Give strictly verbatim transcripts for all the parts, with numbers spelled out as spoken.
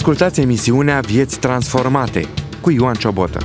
Ascultați emisiunea Vieți Transformate cu Ioan Ciobotă.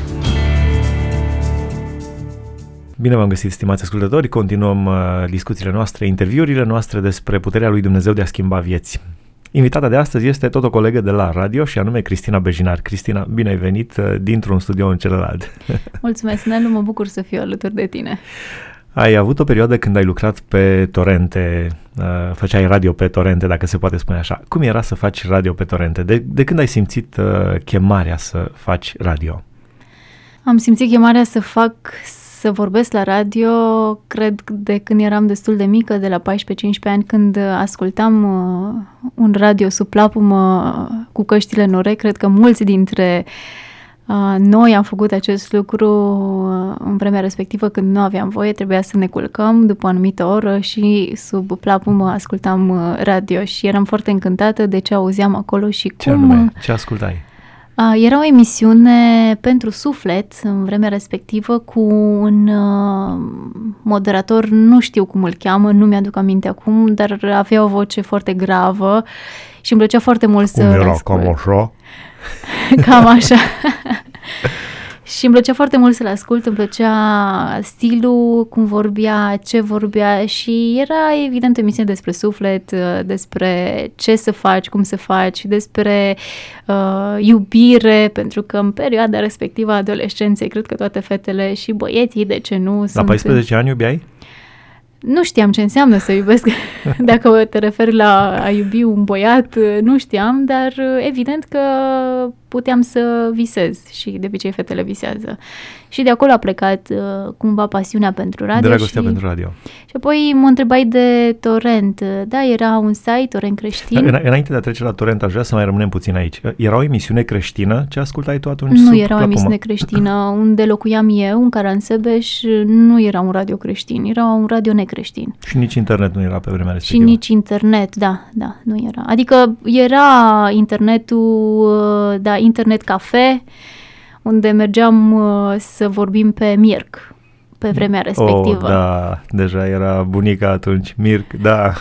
Bine v-am găsit, stimați ascultători. Continuăm uh, discuțiile noastre, interviurile noastre despre puterea lui Dumnezeu de a schimba vieți. Invitata de astăzi este tot o colegă de la radio și anume Cristina Bejinar. Cristina, bine ai venit uh, dintr-un studio în celălalt. Mulțumesc, Nelu, mă bucur să fiu alături de tine. Ai avut o perioadă când ai lucrat pe torente, uh, făceai radio pe torente, dacă se poate spune așa. Cum era să faci radio pe torente? De, de când ai simțit uh, chemarea să faci radio? Am simțit chemarea să fac, să vorbesc la radio, cred de când eram destul de mică, de la paisprezece-cincisprezece ani, când ascultam uh, un radio sub plapumă cu căștile în urechi. Cred că mulți dintre uh, noi am făcut acest lucru uh, în vremea respectivă, când nu aveam voie, trebuia să ne culcăm după o anumită oră și sub plapumă ascultam uh, radio și eram foarte încântată de ce auzeam acolo și ce cum... Anume? Ce ascultai? Uh, era o emisiune pentru suflet în vremea respectivă cu un uh, moderator, nu știu cum îl cheamă, nu mi-aduc aminte acum, dar avea o voce foarte gravă și îmi plăcea foarte mult să... Cum era, cam așa? Cam așa. Și îmi plăcea foarte mult să-l ascult, îmi plăcea stilul, cum vorbea, ce vorbea și era evident o emisiune despre suflet, despre ce să faci, cum să faci, despre uh, iubire, pentru că în perioada respectivă a adolescenței, cred că toate fetele și băieții, de ce nu... La sunt... paisprezece ani iubeai? Nu știam ce înseamnă să iubesc, dacă te referi la a iubi un băiat, nu știam, dar evident că puteam să visez și de obicei fetele visează. Și de acolo a plecat uh, cumva pasiunea pentru radio. Dragostea și, pentru radio. Și apoi mă întrebai de torent. Da, era un site, Torent Creștin. În, înainte de a trece la torent, aș vrea să mai rămânem puțin aici. Era o emisiune creștină? Ce ascultai tu atunci? Nu era o emisiune creștină. Unde locuiam eu, în Caransebeș, nu era un radio creștin, era un radio necreștin. Și nici internet nu era pe vremea respectivă. Și nici internet, da, da, nu era. Adică era internetul, da, internet cafe, unde mergeam uh, să vorbim pe Mirc, pe vremea respectivă. Oh, da, deja era bunica atunci, Mirc, da.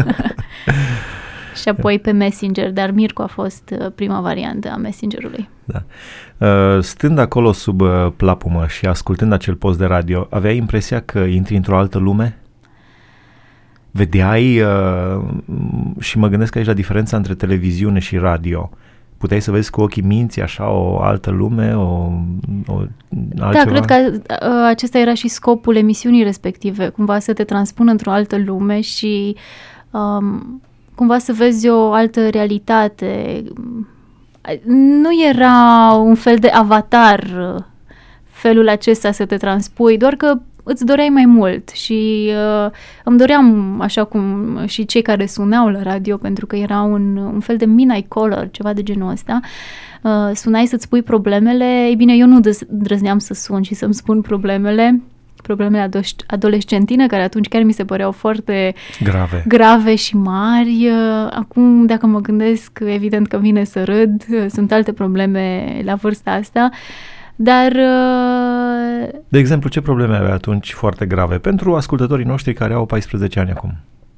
Și apoi pe Messenger, dar Mirc a fost uh, prima variantă a Messengerului. Da. Uh, stând acolo sub uh, plapumă și ascultând acel post de radio, aveai impresia că intri într-o altă lume? Vedeai, uh, și mă gândesc aici la diferența între televiziune și radio. Puteai să vezi cu ochii minții așa o altă lume, o, o altceva? Da, cred că uh, acesta era și scopul emisiunii respective, cumva să te transpună într-o altă lume și um, cumva să vezi o altă realitate. Nu era un fel de avatar felul acesta să te transpui, doar că îți doreai mai mult și uh, îmi doream, așa cum și cei care sunau la radio, pentru că era un, un fel de midnight caller, ceva de genul ăsta, uh, sunai să-ți spui problemele. Ei bine, eu nu îndrăzneam să sun și să-mi spun problemele, problemele adolescentine, care atunci chiar mi se păreau foarte grave, grave și mari. Uh, acum, dacă mă gândesc, evident că vine să râd, uh, sunt alte probleme la vârsta asta. Dar... De exemplu, ce probleme avea atunci foarte grave pentru ascultătorii noștri care au paisprezece ani acum?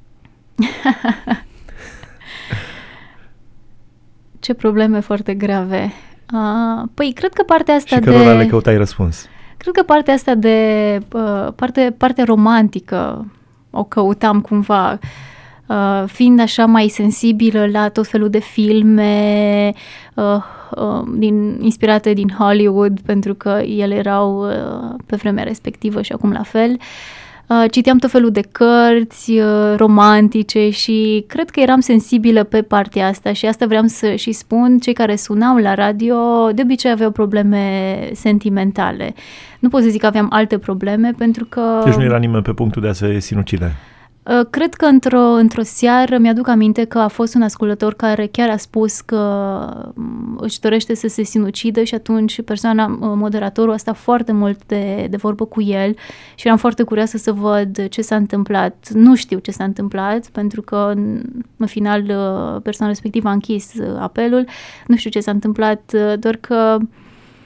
Ce probleme foarte grave? Uh, păi, cred că partea asta și de... Și cărora le căutai răspuns. Cred că partea asta de... Uh, parte, parte romantică o căutam cumva, uh, fiind așa mai sensibilă la tot felul de filme uh, uh, din, inspirate din Hollywood, pentru că ele erau uh, pe vremea respectivă și acum la fel. Uh, citeam tot felul de cărți uh, romantice și cred că eram sensibilă pe partea asta și asta vreau să și spun. Cei care sunau la radio de obicei aveau probleme sentimentale. Nu pot să zic că aveam alte probleme, pentru că... Deci nu era nimeni pe punctul de a se sinucide. Cred că într-o, într-o seară mi-aduc aminte că a fost un ascultător care chiar a spus că își dorește să se sinucidă și atunci persoana, moderatorul, a stat foarte mult de, de vorbă cu el și eram foarte curioasă să văd ce s-a întâmplat. Nu știu ce s-a întâmplat, pentru că în final persoana respectivă a închis apelul. Nu știu ce s-a întâmplat, doar că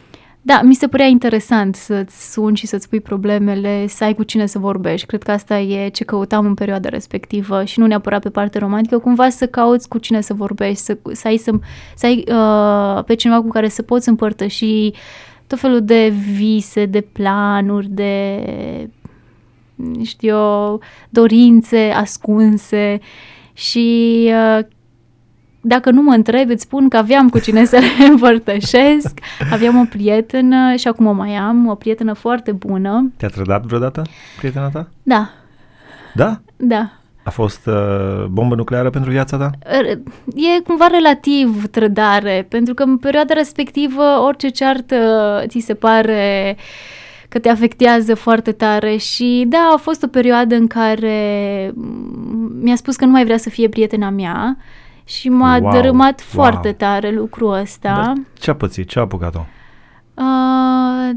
Da, mi se părea interesant să-ți suni și să-ți pui problemele, să ai cu cine să vorbești. Cred că asta e ce căutam în perioada respectivă și nu neapărat pe partea romantică, cumva să cauți cu cine să vorbești, să, să ai, să, să ai uh, pe cineva cu care să poți împărtăși tot felul de vise, de planuri, de, știu eu, dorințe ascunse și... Uh, Dacă nu mă întrebi, îți spun că aveam cu cine să le împărtășesc. Aveam o prietenă și acum o mai am, o prietenă foarte bună. Te-a trădat vreodată prietena ta? Da. Da? Da. A fost uh, bombă nucleară pentru viața ta? E cumva relativ trădare, pentru că în perioada respectivă orice ceartă ți se pare că te afectează foarte tare și da, a fost o perioadă în care mi-a spus că nu mai vrea să fie prietena mea. Și m-a wow, dărâmat wow. foarte tare lucrul ăsta. Dar ce-a pățit? Ce-a apucat-o? Uh,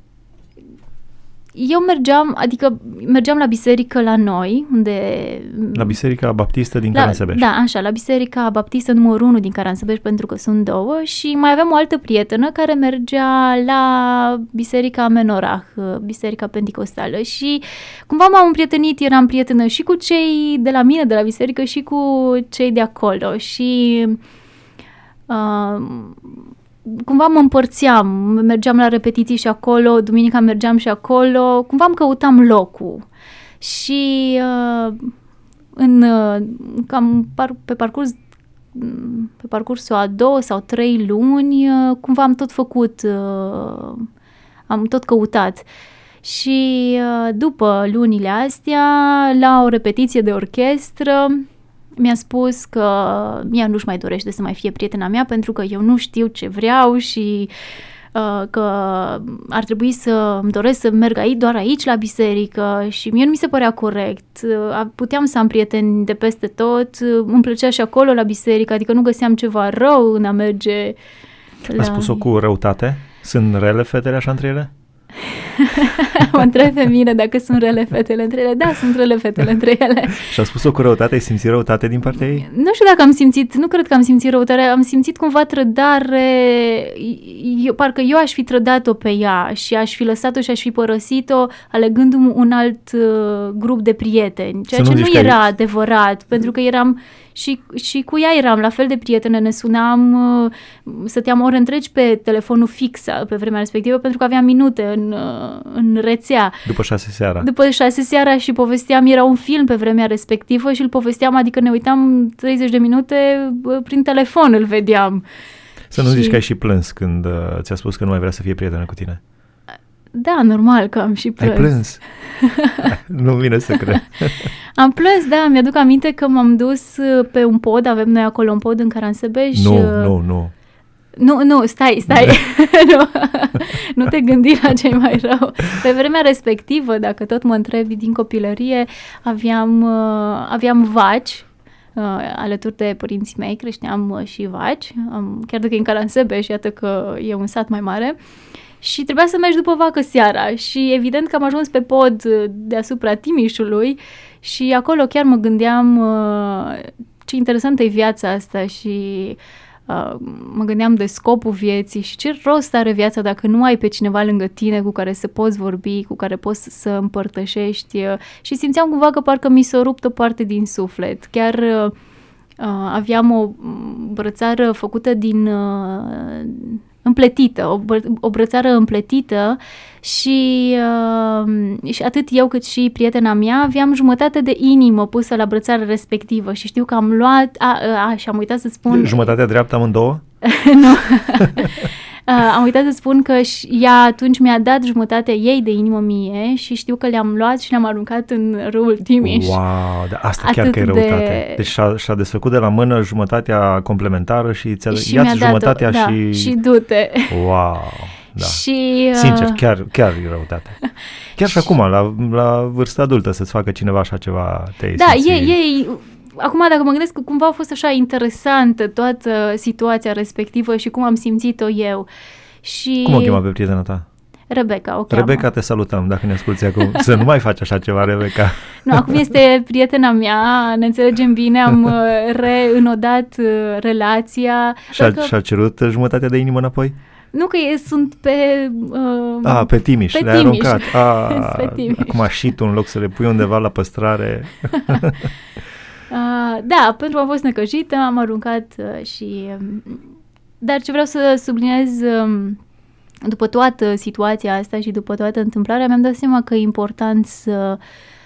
eu mergeam, adică mergeam la biserică la noi, unde... La Biserica Baptistă din Caransebeș. Da, așa, la Biserica Baptistă numărul unu din Caransebeș, pentru că sunt două, și mai aveam o altă prietenă care mergea la Biserica Menorah, Biserica Penticostală, și cumva m-am împrietenit, eram prietenă și cu cei de la mine, de la biserică, și cu cei de acolo și... Uh, cumva mă împărțeam, mergeam la repetiții și acolo, duminica mergeam și acolo, cumva îmi căutam locul și uh, în, uh, cam par, pe parcurs pe parcursul a două sau trei luni, uh, cumva am tot făcut, uh, am tot căutat și uh, după lunile astea, la o repetiție de orchestră, mi-a spus că ea nu-și mai dorește să mai fie prietena mea pentru că eu nu știu ce vreau și uh, că ar trebui să îmi doresc să merg aici, doar aici la biserică și mie nu mi se părea corect. Uh, puteam să am prieteni de peste tot, uh, îmi plăcea și acolo la biserică, adică nu găseam ceva rău în a merge la... A spus-o cu răutate? Sunt rele fetele așa între ele? Mă întreb pe mine dacă sunt rele fetele între ele. Da, sunt rele fetele între ele. Și a spus-o cu răutate? Ai simțit răutate din partea ei? Nu știu dacă am simțit, nu cred că am simțit răutate, am simțit cumva trădare, eu, parcă eu aș fi trădat-o pe ea și aș fi lăsat-o și aș fi părăsit-o alegându-mi un alt uh, grup de prieteni, ceea Să ce nu nu era ai... adevărat, pentru că eram și, și cu ea eram la fel de prietene, ne sunam, uh, stăteam ore întregi pe telefonul fix pe vremea respectivă, pentru că aveam minute în, uh, în rețea. După șase seara. După șase seara și povesteam, era un film pe vremea respectivă și îl povesteam, adică ne uitam treizeci de minute uh, prin telefon, îl vedeam. Să nu și... zici că ai și plâns când uh, ți-a spus că nu mai vrea să fie prietenă cu tine. Da, normal că am și plâns. Ai plâns? Nu vine să cred. Am plâns, da, mi-aduc aminte că m-am dus pe un pod, avem noi acolo un pod în Caransebeș. Nu, nu, nu. Nu, nu, stai, stai, nu, nu te gândi la ce mai rău. Pe vremea respectivă, dacă tot mă întrebi din copilărie, aveam, aveam vaci, alături de părinții mei, creșteam și vaci, chiar dacă e în Caransebeș, iată că e un sat mai mare. Și trebuia să mergi după vacă seara și evident că am ajuns pe pod deasupra Timișului și acolo chiar mă gândeam uh, ce interesantă e viața asta și uh, mă gândeam de scopul vieții și ce rost are viața dacă nu ai pe cineva lângă tine cu care să poți vorbi, cu care poți să împărtășești uh, și simțeam cumva că parcă mi s-a rupt o parte din suflet. Chiar uh, aveam o brățară făcută din... Uh, împletită, o, bă, o brățară împletită și, uh, și atât eu cât și prietena mea aveam jumătate de inimă pusă la brățara respectivă și știu că am luat, a, a, a și am uitat să spun... Jumătatea dreaptă amândouă? Nu. Uh, am uitat să spun că ea atunci mi-a dat jumătatea ei de inimă mie și știu că le-am luat și le-am aruncat în râul Timiș. Wow, dar asta chiar că e răutate. De... Deci și-a, și-a desfăcut de la mână jumătatea complementară și ți-a și ia-ți jumătatea dat-o, și... Da, și du-te. Wow, da. Și, uh... Sincer, chiar, chiar e răutate. Chiar și acum, la, la vârstă adultă, să-ți facă cineva așa ceva, te Da, e, e... Acum, dacă mă gândesc că cumva a fost așa interesantă toată situația respectivă și cum am simțit-o eu. Și... Cum o chema pe prietena ta? Rebecca, o cheamă. Rebecca, te salutăm, dacă ne asculți acum. Să nu mai faci așa ceva, Rebecca. Nu, acum este prietena mea, ne înțelegem bine, am reînodat relația. Și-a, Dacă... și-a cerut jumătatea de inimă înapoi? Nu că e, sunt pe... Uh, A, pe Timiș, pe le-ai Timiș. aruncat. A, pe Timiș. Acum și tu, în loc să le pui undeva la păstrare. uh, da, pentru că am fost necăjită, am aruncat uh, și... Um, dar ce vreau să subliniez... Um, după toată situația asta și după toată întâmplarea, mi-am dat seama că e important să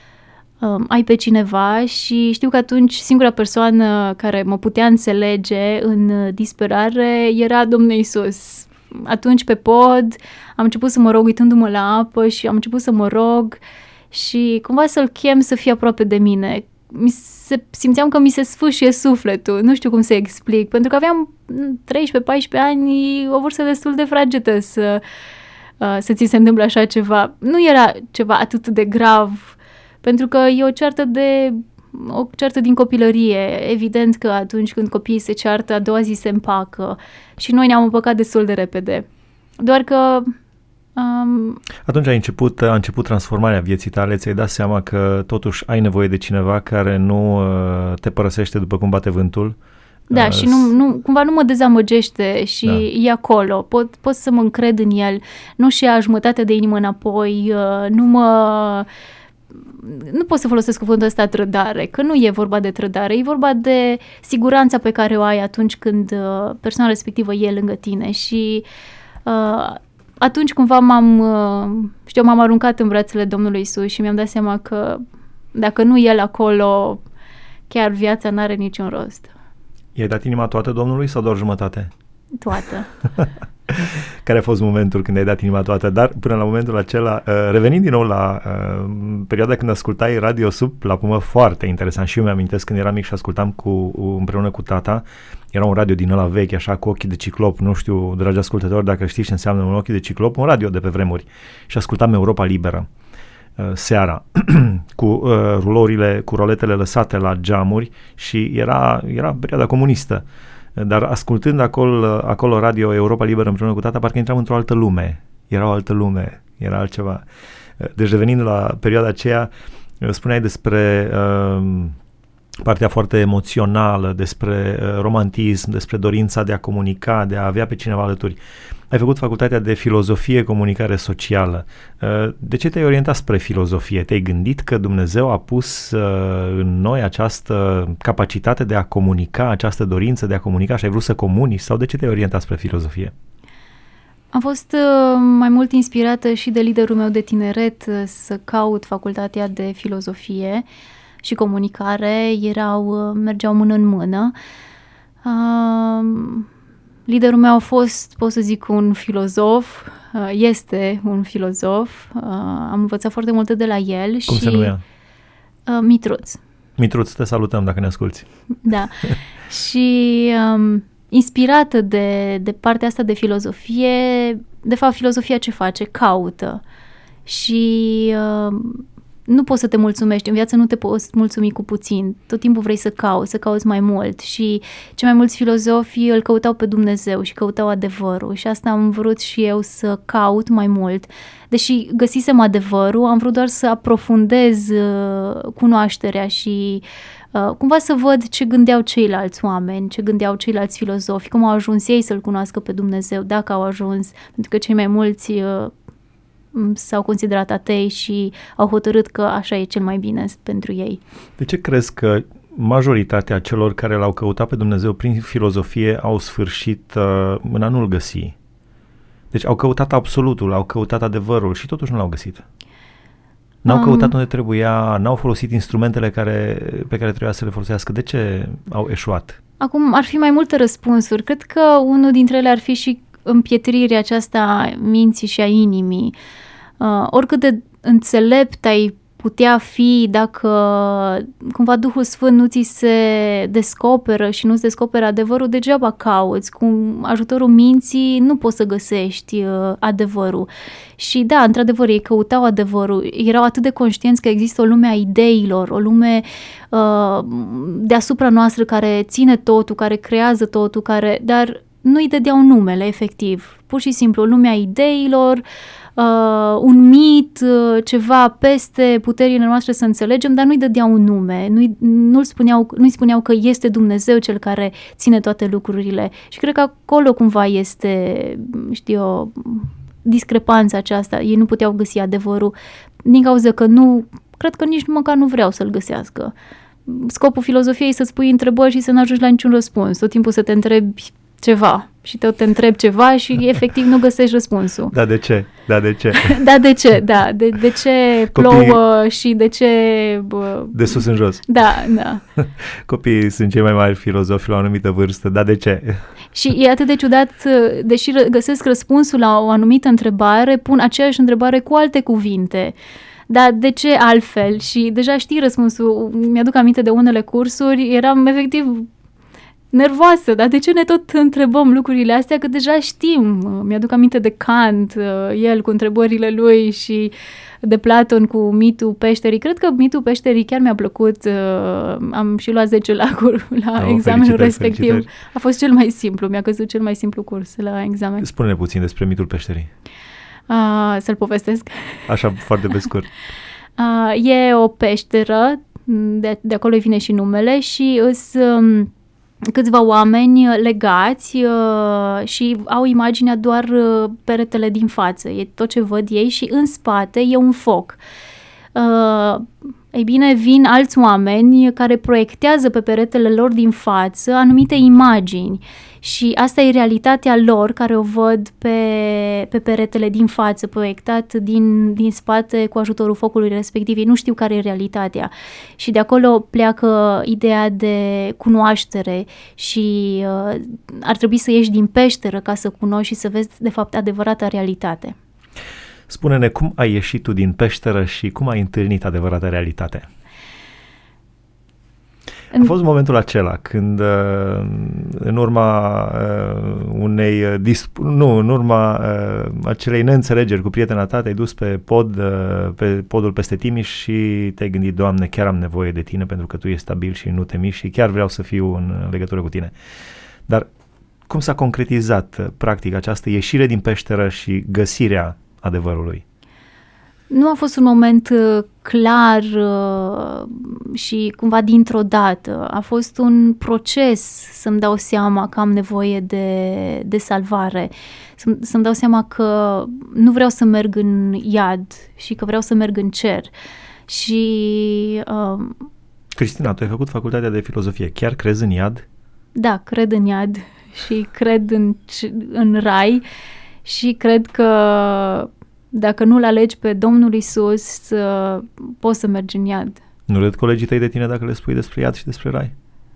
um, ai pe cineva și știu că atunci singura persoană care mă putea înțelege în disperare era Domnul Iisus. Atunci pe pod am început să mă rog uitându-mă la apă și am început să mă rog și cumva să-L chem să fie aproape de mine. Mi se, simțeam că mi se sfâșie sufletul, nu știu cum să explic, pentru că aveam treisprezece paisprezece ani, o vârstă destul de fragedă să, să ți se întâmple așa ceva. Nu era ceva atât de grav, pentru că e o ceartă de o ceartă din copilărie. Evident că atunci când copiii se ceartă, a doua zi se împacă și noi ne-am împăcat destul de repede. Doar că Um, Atunci a început, a început transformarea vieții tale, ți-ai dat seama că totuși ai nevoie de cineva care nu uh, te părăsește după cum bate vântul. Da, uh, și nu, nu, cumva nu mă dezamăgește și da. E acolo, pot, pot să mă încred în el, nu-și ia jumătate de inimă înapoi, uh, nu mă... Nu pot să folosesc cuvântul ăsta trădare, că nu e vorba de trădare, e vorba de siguranța pe care o ai atunci când uh, persoana respectivă e lângă tine și... Uh, Atunci cumva m-am, știu, m-am aruncat în brațele Domnului Iisus și mi-am dat seama că dacă nu El acolo, chiar viața n-are niciun rost. I-ai dat inima toată Domnului sau doar jumătate? Toată. Care a fost momentul când ai dat inima toată? Dar până la momentul acela, revenind din nou la uh, perioada când ascultai Radio Sub la Pumă, foarte interesant și eu mi-amintesc când eram mic și ascultam cu, împreună cu tata, era un radio din ăla vechi, așa, cu ochii de ciclop, nu știu, dragi ascultători, dacă știți ce înseamnă un ochi de ciclop, un radio de pe vremuri. Și ascultam Europa Liberă uh, seara, cu uh, rulourile, cu roletele lăsate la geamuri și era, era perioada comunistă. Dar ascultând acolo, acolo Radio Europa Liberă împreună cu tata, parcă intram într-o altă lume. Era o altă lume, era altceva. Deci revenind la perioada aceea, spuneai despre uh, partea foarte emoțională, despre uh, romantism, despre dorința de a comunica, de a avea pe cineva alături. Ai făcut facultatea de filozofie, comunicare socială. Uh, de ce te-ai orientat spre filozofie? Te-ai gândit că Dumnezeu a pus uh, în noi această capacitate de a comunica, această dorință de a comunica și ai vrut să comunici? Sau de ce te-ai orientat spre filozofie? Am fost uh, mai mult inspirată și de liderul meu de tineret uh, să caut facultatea de filozofie și comunicare. Erau, uh, mergeau mână în mână. Uh, Liderul meu a fost, pot să zic, un filozof, este un filozof, am învățat foarte multe de la el. Cum și se numea? Mitruț. Mitruț, te salutăm dacă ne asculți. Da, și um, inspirată de, de partea asta de filozofie, de fapt filozofia ce face? Caută. Și um, nu poți să te mulțumești, în viață nu te poți mulțumi cu puțin, tot timpul vrei să cauți, să cauți mai mult și cei mai mulți filozofi îl căutau pe Dumnezeu și căutau adevărul și asta am vrut și eu să caut mai mult. Deși găsisem adevărul, am vrut doar să aprofundez uh, cunoașterea și uh, cumva să văd ce gândeau ceilalți oameni, ce gândeau ceilalți filozofi, cum au ajuns ei să-L cunoască pe Dumnezeu, dacă au ajuns, pentru că cei mai mulți uh, s-au considerat atei și au hotărât că așa e cel mai bine pentru ei. De ce crezi că majoritatea celor care l-au căutat pe Dumnezeu prin filozofie au sfârșit uh, în a nu-L găsi? Deci au căutat absolutul, au căutat adevărul și totuși nu l-au găsit. N-au um, căutat unde trebuia, n-au folosit instrumentele care, pe care trebuia să le folosească. De ce au eșuat? Acum ar fi mai multe răspunsuri. Cred că unul dintre ele ar fi și împietrirea aceasta a minții și a inimii. Uh, oricât de înțelept ai putea fi dacă cumva Duhul Sfânt nu ți se descoperă și nu-ți descoperă adevărul, degeaba cauți. Cu ajutorul minții nu poți să găsești uh, adevărul. Și da, într-adevăr, ei căutau adevărul. Erau atât de conștienți că există o lume a ideilor, o lume uh, deasupra noastră care ține totul, care creează totul, care... dar nu-i dădeau numele, efectiv. Pur și simplu, lumea ideilor, uh, un mit, uh, ceva peste puterile noastre să înțelegem, dar nu-i dădeau un nume, nu-i, nu-l spuneau, nu-i spuneau că este Dumnezeu cel care ține toate lucrurile. Și cred că acolo cumva este, știu eu, discrepanța aceasta. Ei nu puteau găsi adevărul din cauza că nu, cred că nici măcar nu vreau să-l găsească. Scopul filozofiei e să-ți pui întrebări și să nu ajungi la niciun răspuns. Tot timpul să te întrebi ceva și tot te întrebi ceva și efectiv nu găsești răspunsul. Da, de ce? Da, de ce? Da, de ce? Da, de, de ce plouă și de ce... Bă... De sus în jos. Da, da. Copiii sunt cei mai mari filozofi la o anumită vârstă, dar de ce? Și e atât de ciudat, deși găsesc răspunsul la o anumită întrebare, pun aceeași întrebare cu alte cuvinte. Dar de ce altfel? Și deja știi răspunsul. Mi-aduc aminte de unele cursuri, eram efectiv nervoasă, dar de ce ne tot întrebăm lucrurile astea, că deja știm. Mi-aduc aminte de Kant, el cu întrebările lui și de Platon cu mitul peșterii. Cred că mitul peșterii chiar mi-a plăcut. Am și luat zece lacuri la oh, examenul respectiv. Felicitări. A fost cel mai simplu, mi-a căzut cel mai simplu curs la examen. Spune-ne puțin despre mitul peșterii. Uh, să-l povestesc? Așa, foarte pe scurt. Uh, e o peșteră, de, de acolo vine și numele, și îs um, câțiva oameni legați uh, și au imaginea doar uh, peretele din față. E tot ce văd ei și în spate e un foc. Uh, ei bine, vin alți oameni care proiectează pe peretele lor din față anumite imagini. Și asta e realitatea lor, care o văd pe, pe peretele din față, proiectat din, din spate cu ajutorul focului respectiv. Ei nu știu care e realitatea. Și de acolo pleacă ideea de cunoaștere și uh, ar trebui să ieși din peșteră ca să cunoști și să vezi, de fapt, adevărata realitate. Spune-ne cum ai ieșit tu din peșteră și cum ai întâlnit adevărata realitate. A fost momentul acela când în urma unei disp- nu, în urma acelei neînțelegeri cu prietena ta te-ai dus pe pod, pe podul peste Timiș și te-ai gândit: Doamne, chiar am nevoie de tine pentru că tu ești stabil și nu te miști și chiar vreau să fiu în legătură cu tine. Dar cum s-a concretizat practic această ieșire din peșteră și găsirea adevărului? Nu a fost un moment uh, clar uh, și cumva dintr-o dată. A fost un proces să-mi dau seama că am nevoie de, de salvare, să, să-mi dau seama că nu vreau să merg în iad și că vreau să merg în cer. Și... Uh, Cristina, tu ai făcut facultatea de filozofie. Chiar crezi în iad? Da, cred în iad și cred în, în rai și cred că dacă nu-L alegi pe Domnul Iisus, uh, poți să mergi în iad. Nu râd colegii tăi de tine dacă le spui despre iad și despre rai?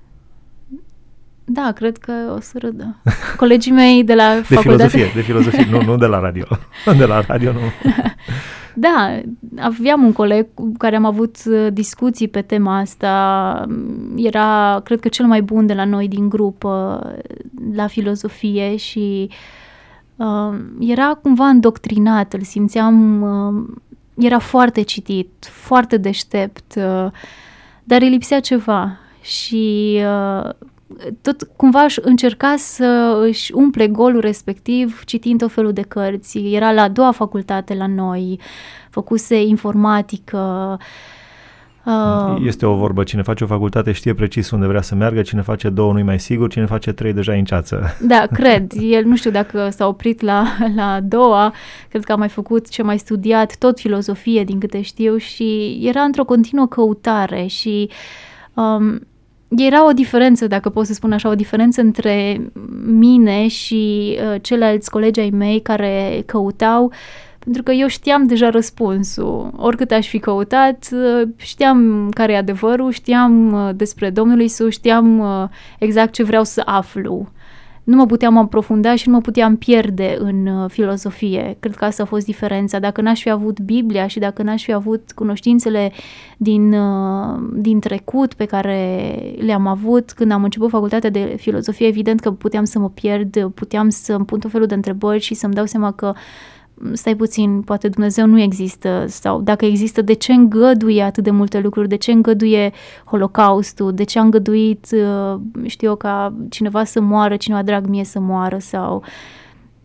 Da, cred că o să râdă. Colegii mei de la de facultate... filozofie, de filozofie, nu, nu de la radio. De la radio nu. Da, aveam un coleg cu care am avut discuții pe tema asta. Era, cred că, cel mai bun de la noi din grup la filozofie și uh, era cumva îndoctrinat, îl simțeam, uh, era foarte citit, foarte deștept, uh, dar îi lipsea ceva și uh, tot cumva își încerca să își umple golul respectiv citind tot felul de cărți. Era la a doua facultate la noi, făcuse informatică. Uh, este o vorbă, cine face o facultate știe precis unde vrea să meargă, cine face două nu-i mai sigur, cine face trei deja în ceață. Da, cred. El nu știu dacă s-a oprit la, la a doua, cred că a mai făcut ce mai studiat, tot filozofie din câte știu și era într-o continuă căutare și um, era o diferență, dacă pot să spun așa, o diferență între mine și uh, ceilalți colegi ai mei care căutau, pentru că eu știam deja răspunsul. Oricât aș fi căutat, uh, știam care e adevărul, știam uh, despre Domnul Iisus, știam uh, exact ce vreau să aflu. Nu mă puteam aprofunda și nu mă puteam pierde în uh, filozofie. Cred că asta a fost diferența. Dacă n-aș fi avut Biblia și dacă n-aș fi avut cunoștințele din, uh, din trecut pe care le-am avut când am început facultatea de filozofie, evident că puteam să mă pierd, puteam să-mi pun tot felul de întrebări și să-mi dau seama că stai puțin, poate Dumnezeu nu există sau dacă există, de ce îngăduie atât de multe lucruri, de ce îngăduie Holocaustul, de ce a îngăduit, știu eu, ca cineva să moară, cineva drag mie să moară sau...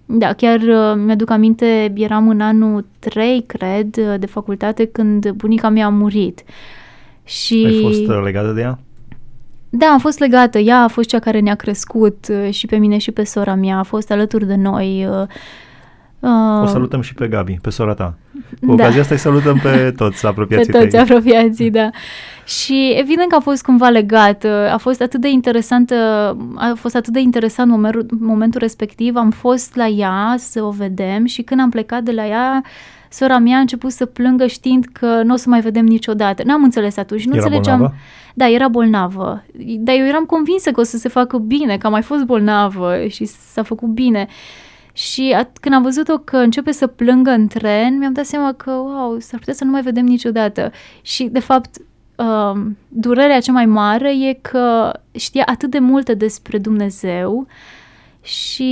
Da, chiar uh, mi-aduc aminte, eram în anul trei, cred, de facultate, când bunica mea a murit. Și... Ai fost uh, legată de ea? Da, am fost legată. Ea a fost cea care ne-a crescut uh, și pe mine și pe sora mea. A fost alături de noi. Uh, uh, o salutăm și pe Gabi, pe sora ta. Cu ocazia da. asta îi salutăm pe toți apropiații Pe toți tăi. apropiații, da. Și evident că a fost cumva legat. A fost atât de interesantă, a fost atât de interesant momentul, momentul respectiv. Am fost la ea să o vedem și când am plecat de la ea, sora mea a început să plângă știind că nu o să mai vedem niciodată. N-am înțeles atunci. Nu era înțelegeam. bolnavă? Da, era bolnavă. Dar eu eram convinsă că o să se facă bine, că a mai fost bolnavă și s-a făcut bine. Și at- când am văzut-o că începe să plângă în tren, mi-am dat seama că, wow, s-ar putea să nu mai vedem niciodată. Și, de fapt, uh, durerea cea mai mare e că știa atât de multe despre Dumnezeu și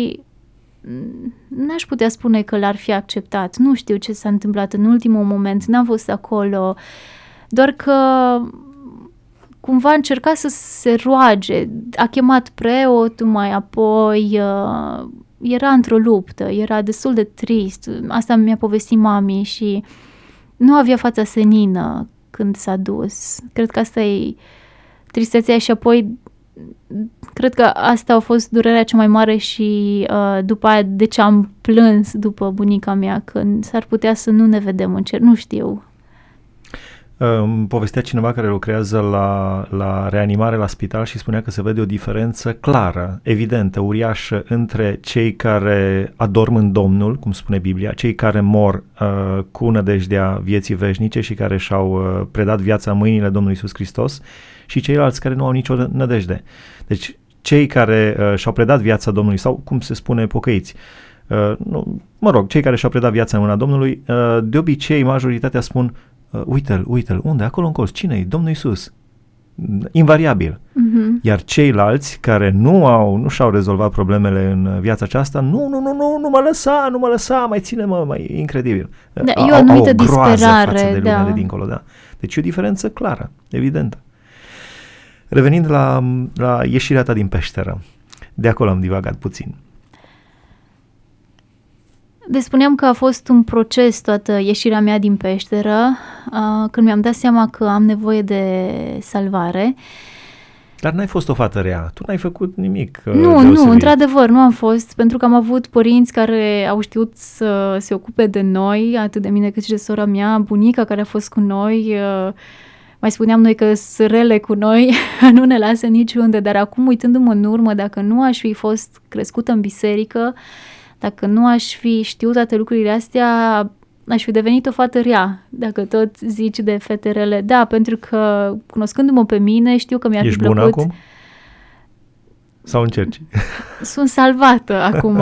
n-aș putea spune că l-ar fi acceptat. Nu știu ce s-a întâmplat în ultimul moment, n-am fost acolo, doar că cumva încerca să se roage. A chemat preotul, mai apoi uh, era într-o luptă, era destul de trist. Asta mi-a povestit mami și nu avea fața senină când s-a dus. Cred că asta e tristețea și apoi cred că asta a fost durerea cea mai mare și uh, după aia de ce am plâns după bunica mea, când s-ar putea să nu ne vedem în cer, nu știu. Îmi povestea cineva care lucrează la, la reanimare la spital și spunea că se vede o diferență clară, evidentă, uriașă între cei care adorm în Domnul, cum spune Biblia, cei care mor uh, cu nădejdea vieții veșnice și care și-au uh, predat viața în mâinile Domnului Iisus Hristos și ceilalți care nu au nicio nădejde. Deci cei care uh, și-au predat viața Domnului sau, cum se spune, pocăiți, uh, nu, mă rog, cei care și-au predat viața în mâna Domnului, uh, de obicei majoritatea spun Uh, uite-l, uite-l, unde? Acolo în colț. Cine-i? Domnul Iisus. Invariabil. Uh-huh. Iar ceilalți care nu au, nu și-au rezolvat problemele în viața aceasta, nu, nu, nu, nu, nu mă lăsa, nu mă lăsa, mai ține-mă, mai incredibil. Da, au, e o anumită au o groază disperare, față de lumea da. de dincolo, da. Deci e o diferență clară, evidentă. Revenind la, la ieșirea ta din peșteră, de acolo am divagat puțin. Deci spuneam că a fost un proces toată ieșirea mea din peșteră, uh, când mi-am dat seama că am nevoie de salvare. Dar n-ai fost o fată rea, tu n-ai făcut nimic uh, Nu, deosebit. nu, într-adevăr, nu am fost, pentru că am avut părinți care au știut să se ocupe de noi, atât de mine cât și de sora mea, bunica care a fost cu noi, uh, mai spuneam noi că sunt rele cu noi, nu ne lasă niciunde, dar acum uitându-mă în urmă, dacă nu aș fi fost crescută în biserică, dacă nu aș fi știut toate lucrurile astea, aș fi devenit o fată rea, dacă tot zici de fete rele. Da, pentru că cunoscându-mă pe mine, știu că mi-ar Ești fi plăcut. bună acum? Sau încerci? Sunt salvată acum.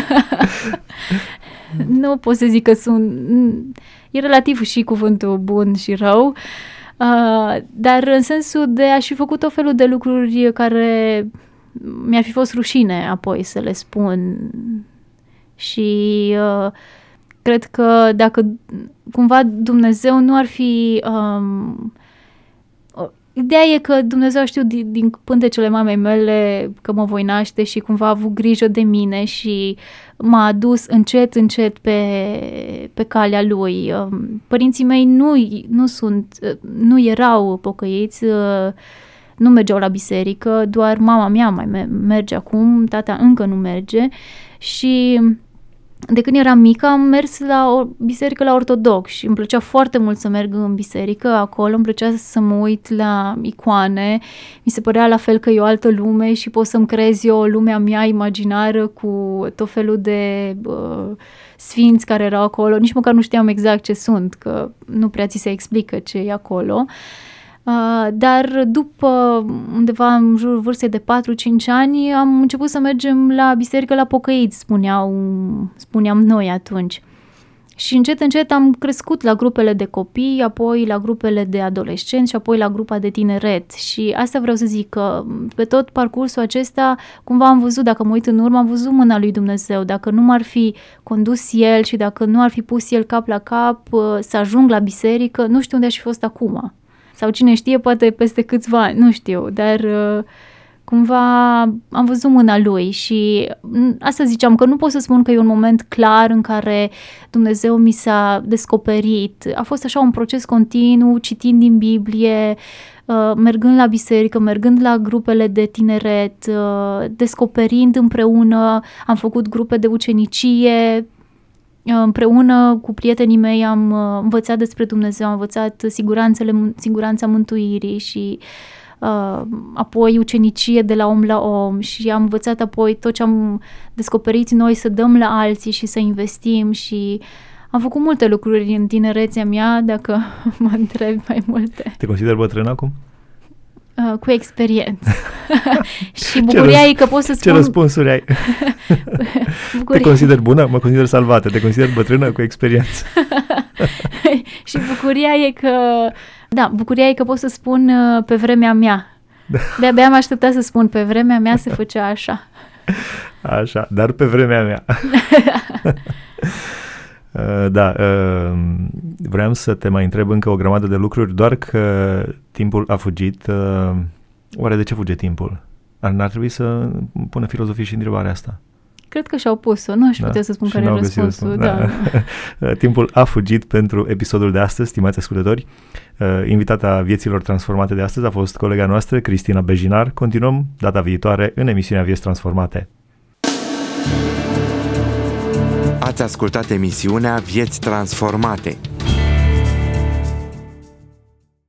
Nu pot să zic că sunt... E relativ și cuvântul bun și rău, uh, dar în sensul de aș fi făcut o felul de lucruri care mi-ar fi fost rușine apoi să le spun. Și uh, cred că dacă cumva Dumnezeu nu ar fi... Um, ideea e că Dumnezeu știu din, din pântecele mamei mele că mă voi naște și cumva a avut grijă de mine și m-a adus încet, încet pe, pe calea Lui. Um, părinții mei nu, nu, sunt, nu erau pocăiți, uh, nu mergeau la biserică, doar mama mea mai merge acum, tata încă nu merge și... De când eram mică am mers la o biserică la ortodox și îmi plăcea foarte mult să merg în biserică acolo, îmi plăcea să mă uit la icoane, mi se părea la fel că e o altă lume și pot să-mi creez eu lumea mea imaginară cu tot felul de uh, sfinți care erau acolo, nici măcar nu știam exact ce sunt, că nu prea ți se explică ce e acolo. Uh, dar după undeva în jurul vârstei de patru-cinci ani am început să mergem la biserică la pocăiți, spuneau, spuneam noi atunci. Și încet, încet am crescut la grupele de copii, apoi la grupele de adolescenți și apoi la grupa de tineret. Și asta vreau să zic, că pe tot parcursul acesta cumva am văzut, dacă mă uit în urmă, am văzut mâna lui Dumnezeu. Dacă nu m-ar fi condus El și dacă nu ar fi pus El cap la cap să ajung la biserică, nu știu unde aș fi fost acum. Sau cine știe, poate peste câțiva ani, nu știu, dar cumva am văzut mâna lui și asta ziceam, că nu pot să spun că e un moment clar în care Dumnezeu mi s-a descoperit. A fost așa un proces continuu, citind din Biblie, mergând la biserică, mergând la grupele de tineret, descoperind împreună, am făcut grupe de ucenicie, împreună cu prietenii mei am învățat despre Dumnezeu, am învățat siguranțele, siguranța mântuirii și uh, apoi ucenicie de la om la om și am învățat apoi tot ce am descoperit noi să dăm la alții și să investim și am făcut multe lucruri în tinerețea mea, dacă mă întreb mai multe. Te consideri bătrân acum? Uh, cu experiență. Și bucuria e că pot să spun... Ce răspunsuri ai? Bucuria... Te consider bună? Mă consider salvată. Te consider bătrână cu experiență? Și bucuria e că... Da, bucuria e că pot să spun uh, pe vremea mea. Da. De-abia am așteptat să spun pe vremea mea se făcea așa. Așa, dar pe vremea mea. Uh, da, uh, vreau să te mai întreb încă o grămadă de lucruri, doar că timpul a fugit. Uh, oare de ce fuge timpul? Ar, n-ar trebui să pună filozofii și întrebarea asta? Cred că și-au pus-o, nu aș putea da, să spun care e răspunsul. Da. Da. Timpul a fugit pentru episodul de astăzi, stimați ascultători. Uh, invitata Vieților Transformate de astăzi a fost colega noastră, Cristina Bejinar. Continuăm data viitoare în emisiunea Vieți Transformate. Ați ascultat emisiunea Vieți Transformate,